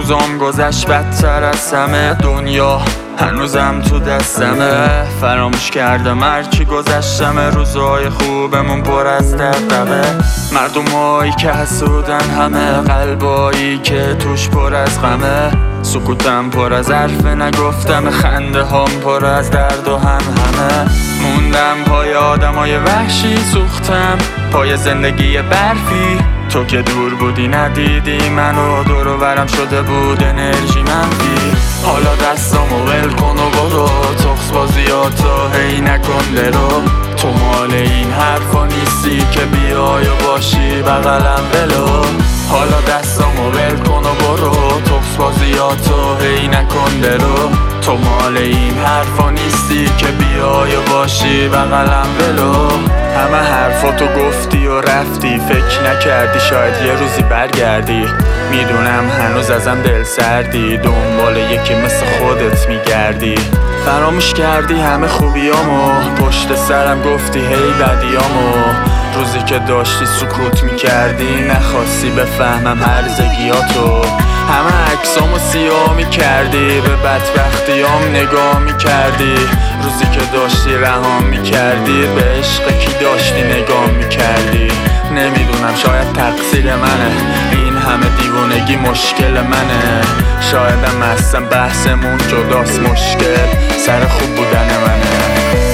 روزام گذشت بدتر از همه، دنیا هنوزم تو دستمه. فراموش کردم هرچی گذشتمه، روزای خوبمون پر از دغدغه. مردمایی که حسودن همه، قلبایی که توش پر از غمه. سکوتم پر از حرف نگفتم، خنده هام پر از درد و همه. موندم پای آدمای وحشی، سوختم پای زندگی برفی. تو که دور بودی ندیدی منو، دور و برم شده بود انرژی منفی. حالا دستامو ول کن و برو، تخس بازیاتو هی نکن درو. تو مال این حرفا نیستی که بیای و باشی بغلم بلو. حالا دستامو ول کن و برو، تخس بازیاتو هی نکن درو. تو مال این حرفا نیستی که بیای و باشی بغلم بلو. همه حرفاتو گفتی و رفتی، فکر نکردی شاید یه روزی برگردی. میدونم هنوز ازم دل سردی، دنبال یکی مثل خودت میگردی. فراموش کردی همه خوبیامو، پشت سرم گفتی هی بدیامو. روزی که داشتی سکوت میکردی، نخواستی بفهمم هرزگیاتو. همه عکسامو سیاه میکردی، به بدبختیام نگاه میکردی. روزی که داشتی رها میکردی، به عشق کی داشتی نگاه میکردی. نمیدونم شاید تقصیر منه، این همه دیوونگی مشکل منه. شایدم اصلا بحثمون جداست، مشکل سر خوب بودن منه.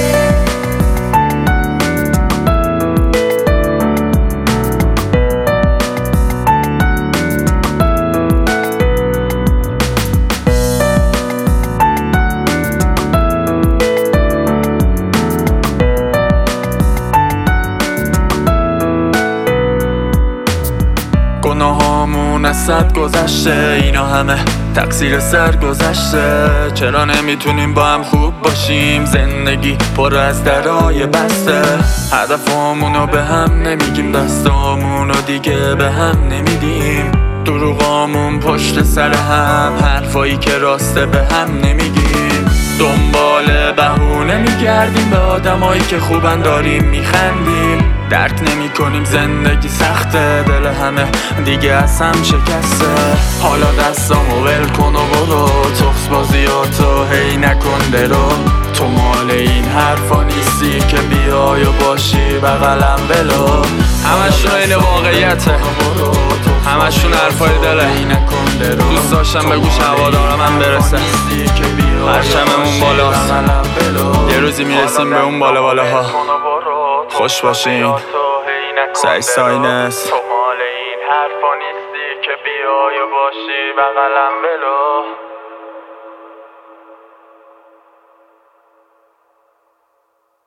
گناهامون از صد گذشته، اینا همه تقصیر سرگذشته. چرا نمیتونیم با هم خوب باشیم، زندگی پر از درای بسته. هدفامونو به هم نمیگیم، دستامونو دیگه به هم نمیدیم. دروغامون پشت سر هم، حرفایی که راسته به هم نمیگیم. دنبال بهونه میگردیم، به آدمایی که خوبن داریم میخندیم. درک نمی کنیم زندگی سخته، دل همه دیگه از هم شکسته. حالا دستامو ول کن و برو، تخس بازیاتو هی نکن درو. تو مال این حرفا نیستی که بیای و باشی بغلم بلو. همشون این واقعیته، همشون حرفای دله. دوست داشتم به گوش هوادارم هم برسه، پرچممون بالاست. یه روزی میرسیم به اون بالا بالاها. خوش باشین، سعی ساینس. تو مال این حرفا نیستی که بیای و باشی بغلم بلو.